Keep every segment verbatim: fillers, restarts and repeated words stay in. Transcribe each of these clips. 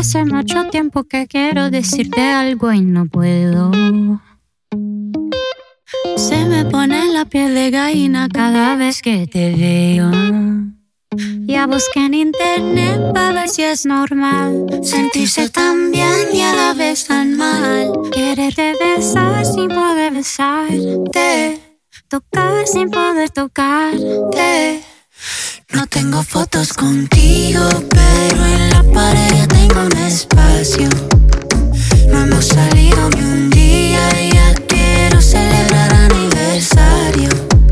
hace mucho tiempo que quiero decirte algo y no puedo. Se me pone la piel de gallina cada vez que te veo. Ya busqué en internet para ver si es normal sentirse tan bien y a la vez tan mal. Quererte besar sin poder besarte, tocar sin poder tocarte. No tengo fotos contigo, pero en la pared ya tengo un espacio. No hemos salido ni un día y ya quiero celebrar aniversario.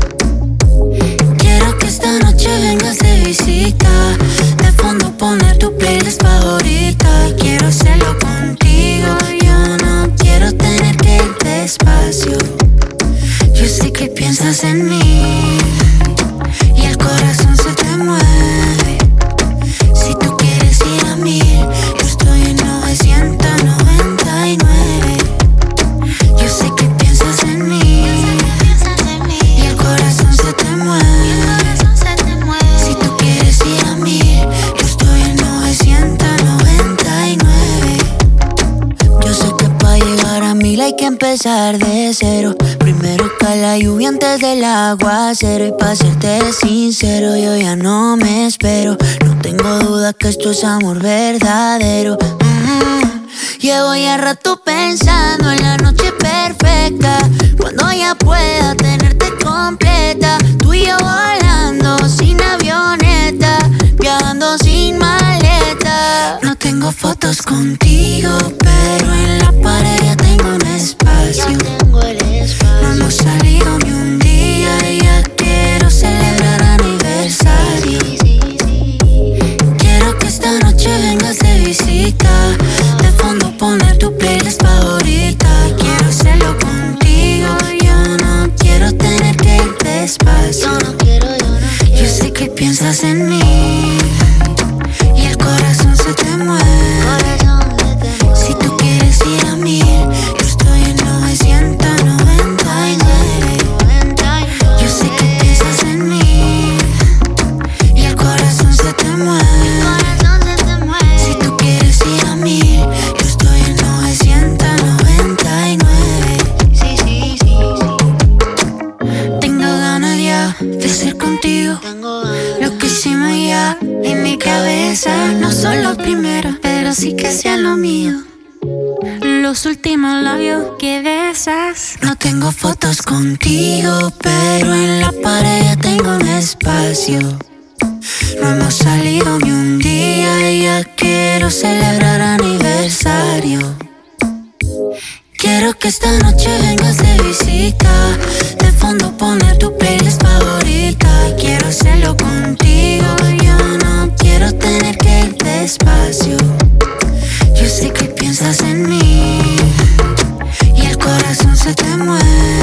Quiero que esta noche vengas de visita, de fondo poner tu playlist favorita. Quiero hacerlo contigo, yo no quiero tener que ir despacio. Yo sé que piensas en mí y el corazón se te mueve. Si tú quieres ir a mil, yo estoy en novecientos noventa y nueve. Yo sé que piensas en mí y el corazón se te mueve. Si tú quieres ir a mil, yo estoy en novecientos noventa y nueve. Yo sé que para llegar a mil hay que empezar de cero. Primero cae la lluvia antes del aguacero. Y pa' serte sincero, yo ya no me espero. No tengo duda que esto es amor verdadero. mm-hmm. Llevo ya rato pensando en la noche perfecta, cuando ya pueda tenerte completa. Tú y yo volando sin avioneta, viajando sin maleta. No tengo fotos contigo, pero en la pared ya tengo un espacio. No hemos salido ni un día y ya quiero celebrar aniversario. Quiero que esta noche vengas de visita, de fondo poner tu playlist favorita. Quiero hacerlo contigo, yo no quiero tener que ir despacio. Yo sé que piensas en mí y el corazón se te mueve. Si tú quieres ir a mil, yo estoy en novecientos noventa y nueve. Yo sé que piensas en mí y el corazón se te mueve. Si tú quieres ir a mil, yo estoy en novecientos noventa y nueve. Sí, sí, sí, sí. Tengo ganas ya de ser contigo. Lo que hicimos ya en mi cabeza no son los primeros, pero sí que sean lo mío. Los últimos labios que besas. No tengo fotos contigo, pero en la pared ya tengo un espacio. No hemos salido ni un día y ya quiero celebrar aniversario. Quiero que esta noche vengas de visita, de fondo poner tu playlist favorita. Quiero hacerlo contigo, yo no quiero tener que ir despacio. Yo sé que piensas en mí y el corazón se te mueve.